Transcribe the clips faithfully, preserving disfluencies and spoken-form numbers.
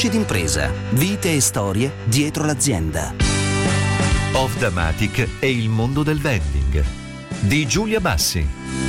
Voci d'impresa, vite e storie dietro l'azienda. Ovdamatic e il mondo del vending di Giulia Bassi.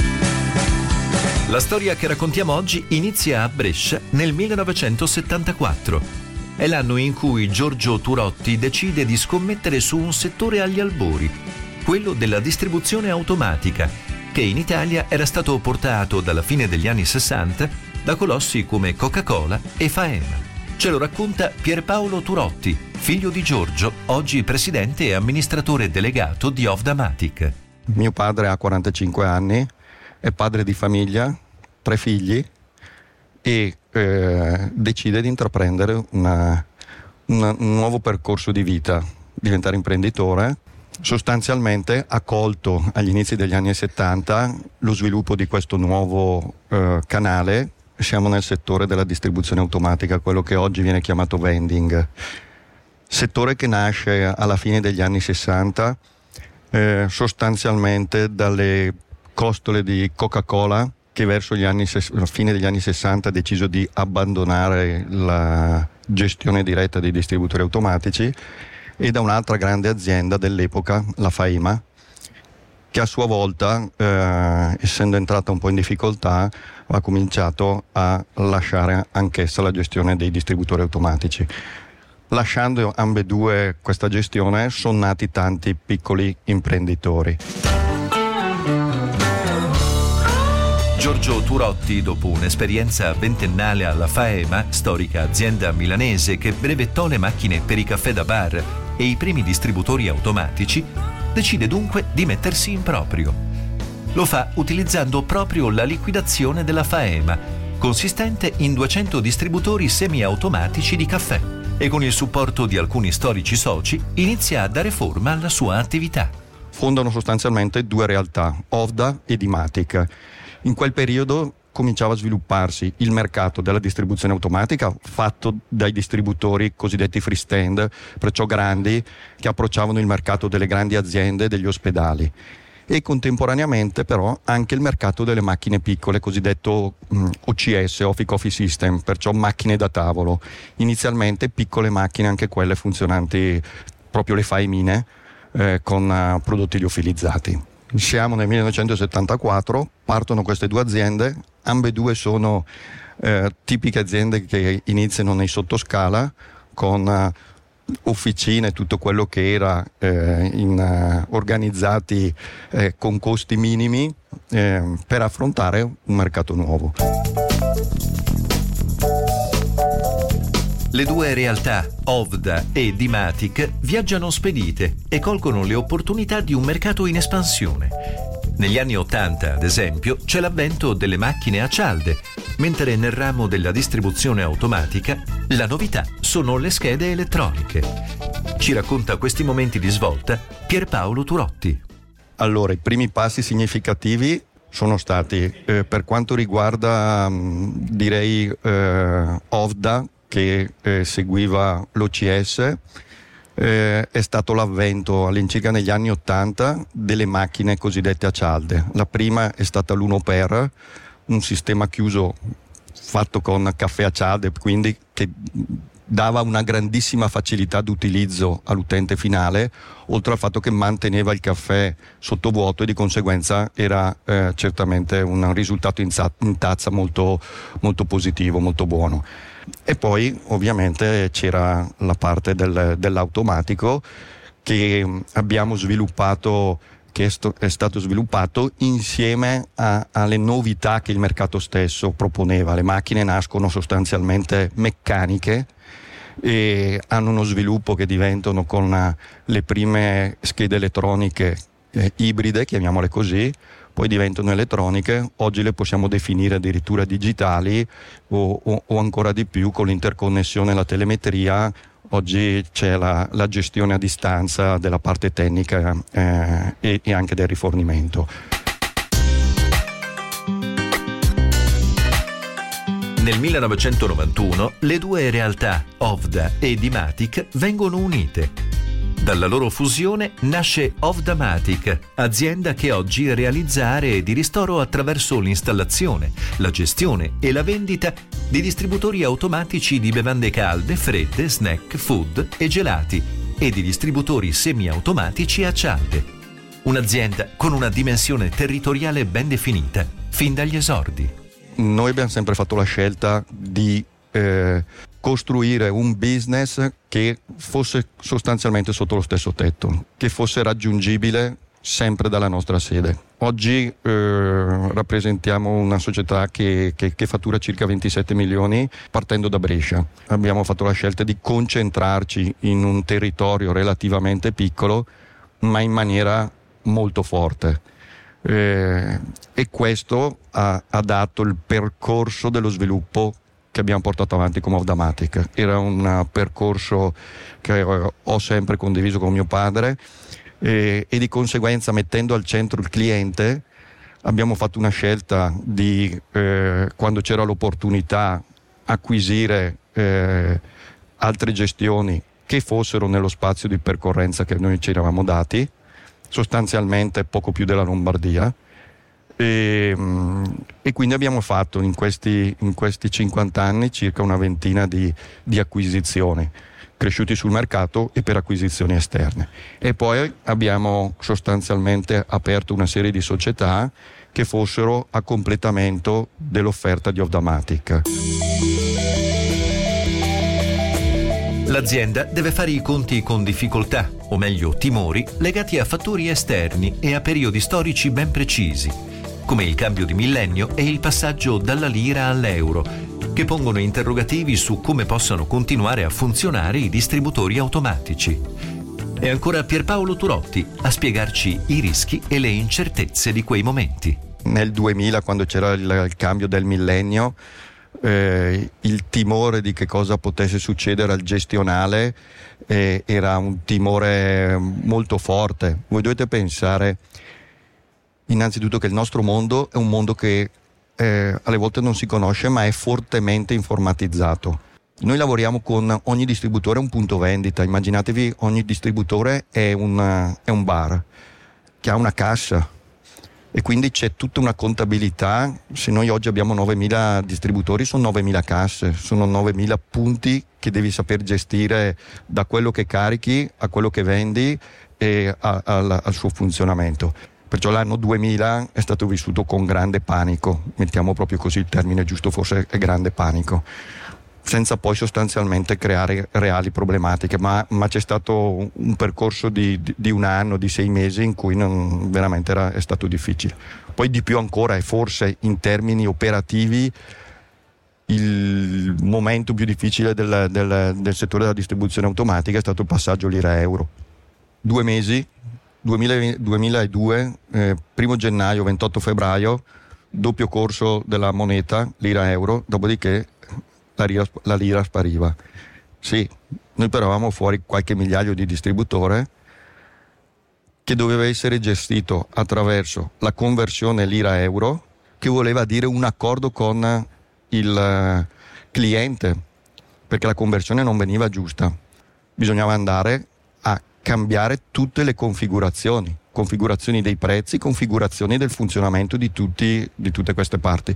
La storia che raccontiamo oggi inizia a Brescia nel millenovecentosettantaquattro. È l'anno in cui Giorgio Turotti decide di scommettere su un settore agli albori, quello della distribuzione automatica, che in Italia era stato portato dalla fine degli anni sessanta da colossi come Coca-Cola e Faema. Ce lo racconta Pierpaolo Turotti, figlio di Giorgio, oggi presidente e amministratore delegato di Ovdamatic. Mio padre ha quarantacinque anni, è padre di famiglia, tre figli e eh, decide di intraprendere una, una, un nuovo percorso di vita, diventare imprenditore. Sostanzialmente ha colto agli inizi degli anni settanta lo sviluppo di questo nuovo eh, canale. Siamo nel settore della distribuzione automatica, quello che oggi viene chiamato vending, settore che nasce alla fine degli anni sessanta eh, sostanzialmente dalle costole di Coca-Cola, che verso gli anni, la fine degli anni sessanta ha deciso di abbandonare la gestione diretta dei distributori automatici, e da un'altra grande azienda dell'epoca, la Faema, che a sua volta, eh, essendo entrata un po' in difficoltà, ha cominciato a lasciare anch'essa la gestione dei distributori automatici. Lasciando ambedue questa gestione, sono nati tanti piccoli imprenditori. Giorgio Turotti, dopo un'esperienza ventennale alla Faema, storica azienda milanese che brevettò le macchine per i caffè da bar e i primi distributori automatici, decide dunque di mettersi in proprio. Lo fa utilizzando proprio la liquidazione della Faema, consistente in duecento distributori semiautomatici di caffè, e con il supporto di alcuni storici soci inizia a dare forma alla sua attività. Fondano sostanzialmente due realtà, Ovda e Dimatic. In quel periodo cominciava a svilupparsi il mercato della distribuzione automatica, fatto dai distributori cosiddetti freestand, perciò grandi, che approcciavano il mercato delle grandi aziende e degli ospedali, e contemporaneamente però anche il mercato delle macchine piccole, cosiddetto mh, O C S, Office Coffee System, perciò macchine da tavolo, inizialmente piccole macchine, anche quelle funzionanti, proprio le faemine, eh, con uh, prodotti liofilizzati. Siamo nel millenovecentosettantaquattro, partono queste due aziende, ambedue sono eh, tipiche aziende che iniziano nei sottoscala, con uh, officine, tutto quello che era eh, in, uh, organizzati eh, con costi minimi eh, per affrontare un mercato nuovo. Le due realtà, Ovda e Dimatic, viaggiano spedite e colgono le opportunità di un mercato in espansione. Negli anni Ottanta, ad esempio, c'è l'avvento delle macchine a cialde, mentre nel ramo della distribuzione automatica la novità sono le schede elettroniche. Ci racconta questi momenti di svolta Pierpaolo Turotti. Allora, i primi passi significativi sono stati, eh, per quanto riguarda, mh, direi, eh, Ovda, che eh, seguiva l'O C S, eh, è stato l'avvento all'incirca negli anni ottanta delle macchine cosiddette a cialde. La prima è stata l'uno per, un sistema chiuso fatto con caffè a cialde, quindi che dava una grandissima facilità d'utilizzo all'utente finale, oltre al fatto che manteneva il caffè sottovuoto e di conseguenza era eh, certamente un risultato in, za- in tazza molto, molto positivo, molto buono. E poi ovviamente c'era la parte del, dell'automatico che abbiamo sviluppato, che è, sto, è stato sviluppato insieme a, alle novità che il mercato stesso proponeva. Le macchine nascono sostanzialmente meccaniche e hanno uno sviluppo che diventano con le prime schede elettroniche eh, ibride, chiamiamole così, poi diventano elettroniche, oggi le possiamo definire addirittura digitali o, o, o ancora di più con l'interconnessione e la telemetria. Oggi c'è la, la gestione a distanza della parte tecnica eh, e, e anche del rifornimento. Nel millenovecentonovantuno le due realtà, Ovda e Dimatic, vengono unite. Dalla loro fusione nasce Ovdamatic, azienda che oggi realizza aree di ristoro attraverso l'installazione, la gestione e la vendita di distributori automatici di bevande calde, fredde, snack, food e gelati e di distributori semiautomatici a cialde. Un'azienda con una dimensione territoriale ben definita, fin dagli esordi. Noi abbiamo sempre fatto la scelta di eh, costruire un business che fosse sostanzialmente sotto lo stesso tetto, che fosse raggiungibile sempre dalla nostra sede. Oggi eh, rappresentiamo una società che, che, che fattura circa ventisette milioni partendo da Brescia. Abbiamo fatto la scelta di concentrarci in un territorio relativamente piccolo, ma in maniera molto forte. Eh, e questo ha, ha dato il percorso dello sviluppo che abbiamo portato avanti come Ovdamatic. Era un percorso che ho sempre condiviso con mio padre e, e di conseguenza, mettendo al centro il cliente, abbiamo fatto una scelta di, eh, quando c'era l'opportunità, acquisire eh, altre gestioni che fossero nello spazio di percorrenza che noi ci eravamo dati, sostanzialmente poco più della Lombardia. E, e quindi abbiamo fatto in questi, in questi cinquanta anni circa una ventina di, di acquisizioni, cresciuti sul mercato e per acquisizioni esterne. E poi abbiamo sostanzialmente aperto una serie di società che fossero a completamento dell'offerta di Ovdamatic. L'azienda deve fare i conti con difficoltà, o meglio timori, legati a fattori esterni e a periodi storici ben precisi, come il cambio di millennio e il passaggio dalla lira all'euro, che pongono interrogativi su come possano continuare a funzionare i distributori automatici. E ancora Pierpaolo Turotti a spiegarci i rischi e le incertezze di quei momenti. Nel duemila, quando c'era il, il cambio del millennio, eh, il timore di che cosa potesse succedere al gestionale eh, era un timore molto forte. Voi dovete pensare innanzitutto che il nostro mondo è un mondo che eh, alle volte non si conosce, ma è fortemente informatizzato. Noi lavoriamo con ogni distributore, un punto vendita. Immaginatevi, ogni distributore è un, è un bar che ha una cassa e quindi c'è tutta una contabilità. Se noi oggi abbiamo novemila distributori, sono novemila casse, sono novemila punti che devi saper gestire, da quello che carichi a quello che vendi e a, a, al suo funzionamento. Perciò l'anno duemila è stato vissuto con grande panico, mettiamo proprio così il termine giusto, forse è grande panico, senza poi sostanzialmente creare reali problematiche, ma, ma c'è stato un percorso di, di, di un anno, di sei mesi in cui non, veramente era, è stato difficile. Poi di più ancora, e forse in termini operativi, il momento più difficile del, del, del settore della distribuzione automatica è stato il passaggio lira-euro. Due mesi, duemiladue, eh, primo gennaio, ventotto febbraio, doppio corso della moneta lira-euro, dopodiché la lira, la lira spariva. Sì, noi però avevamo fuori qualche migliaio di distributore che doveva essere gestito attraverso la conversione lira-euro, che voleva dire un accordo con il cliente, perché la conversione non veniva giusta. Bisognava andare a cambiare tutte le configurazioni, configurazioni dei prezzi, configurazioni del funzionamento di, tutti, di tutte queste parti.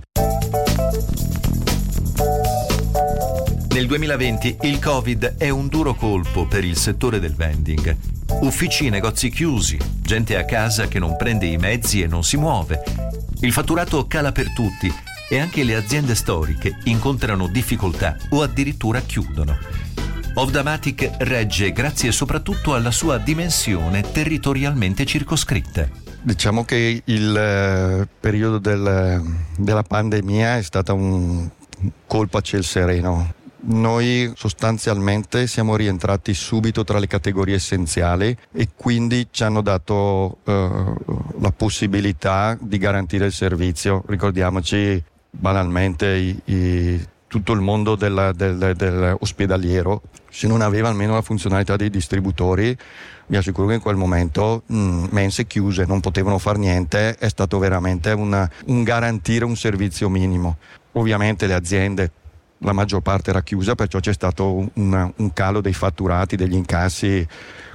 Nel duemilaventi il Covid è un duro colpo per il settore del vending. Uffici e negozi chiusi, gente a casa che non prende i mezzi e non si muove. Il fatturato cala per tutti e anche le aziende storiche incontrano difficoltà o addirittura chiudono. Ovdamatic regge grazie soprattutto alla sua dimensione territorialmente circoscritta. Diciamo che il eh, periodo del, della pandemia è stato un colpo a ciel sereno. Noi sostanzialmente siamo rientrati subito tra le categorie essenziali e quindi ci hanno dato eh, la possibilità di garantire il servizio. Ricordiamoci banalmente i, i, tutto il mondo del, del, del ospedaliero, se non aveva almeno la funzionalità dei distributori, vi assicuro che in quel momento mh, mense chiuse, non potevano fare niente, è stato veramente una, un garantire un servizio minimo. Ovviamente le aziende, la maggior parte era chiusa, perciò c'è stato un, un calo dei fatturati, degli incassi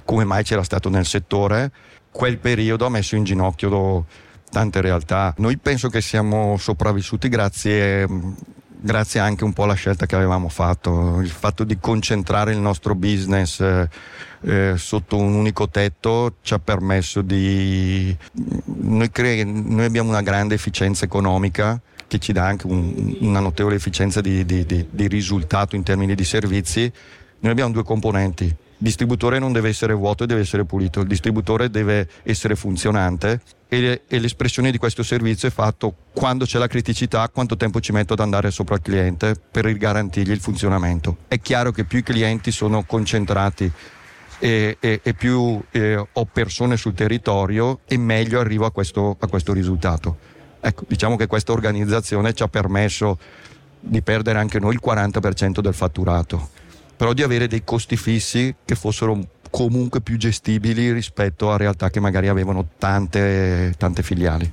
come mai c'era stato nel settore. Quel periodo ha messo in ginocchio tante realtà. Noi penso che siamo sopravvissuti grazie, grazie anche un po' alla scelta che avevamo fatto, il fatto di concentrare il nostro business eh, eh, sotto un unico tetto ci ha permesso di... Noi, cre... Noi abbiamo una grande efficienza economica che ci dà anche un, una notevole efficienza di, di, di, di risultato in termini di servizi. Noi abbiamo due componenti. Il distributore non deve essere vuoto, deve essere pulito. Il distributore deve essere funzionante e, e l'espressione di questo servizio è fatto quando c'è la criticità, quanto tempo ci metto ad andare sopra il cliente per garantirgli il funzionamento. È chiaro che più i clienti sono concentrati e, e, e più eh, ho persone sul territorio e meglio arrivo a questo, a questo risultato. Ecco, diciamo che questa organizzazione ci ha permesso di perdere anche noi il quaranta per cento del fatturato, però di avere dei costi fissi che fossero comunque più gestibili rispetto a realtà che magari avevano tante, tante filiali.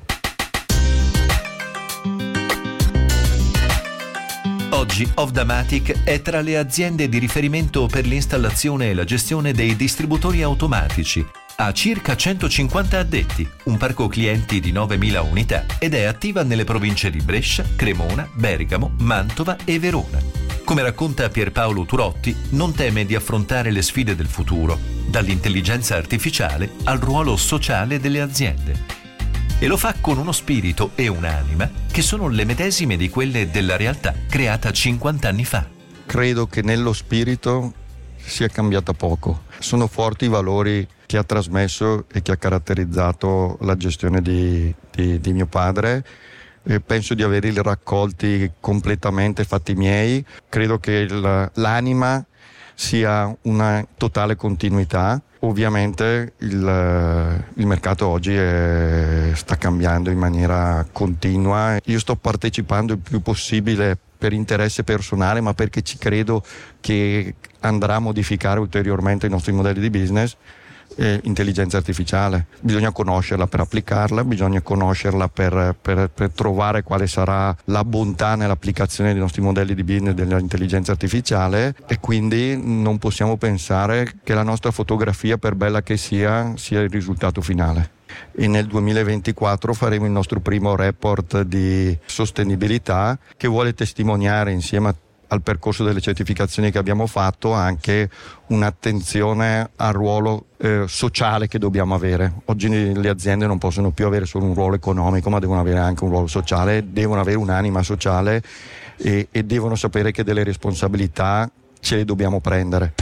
Oggi Ovdamatic è tra le aziende di riferimento per l'installazione e la gestione dei distributori automatici. Ha circa centocinquanta addetti, un parco clienti di novemila unità ed è attiva nelle province di Brescia, Cremona, Bergamo, Mantova e Verona. Come racconta Pierpaolo Turotti, non teme di affrontare le sfide del futuro, dall'intelligenza artificiale al ruolo sociale delle aziende. E lo fa con uno spirito e un'anima che sono le medesime di quelle della realtà creata cinquanta anni fa. Credo che nello spirito sia cambiata poco. Sono forti i valori che ha trasmesso e che ha caratterizzato la gestione di, di, di mio padre. E penso di averli raccolti completamente fatti miei. Credo che il, l'anima sia una totale continuità. Ovviamente il, il mercato oggi è, sta cambiando in maniera continua. Io sto partecipando il più possibile per interesse personale, ma perché ci credo che andrà a modificare ulteriormente i nostri modelli di business. Eh, intelligenza artificiale, bisogna conoscerla per applicarla, bisogna conoscerla per, per, per trovare quale sarà la bontà nell'applicazione dei nostri modelli di business dell'intelligenza artificiale, e quindi non possiamo pensare che la nostra fotografia, per bella che sia, sia il risultato finale. E nel duemilaventiquattro faremo il nostro primo report di sostenibilità che vuole testimoniare, insieme a al percorso delle certificazioni che abbiamo fatto, anche un'attenzione al ruolo eh, sociale che dobbiamo avere. Oggi le aziende non possono più avere solo un ruolo economico, ma devono avere anche un ruolo sociale, devono avere un'anima sociale e, e devono sapere che delle responsabilità ce le dobbiamo prendere.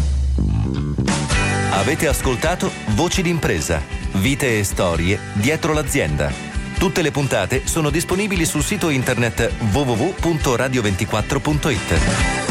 Avete ascoltato Voci d'impresa, vite e storie dietro l'azienda. Tutte le puntate sono disponibili sul sito internet w w w punto radio ventiquattro punto it.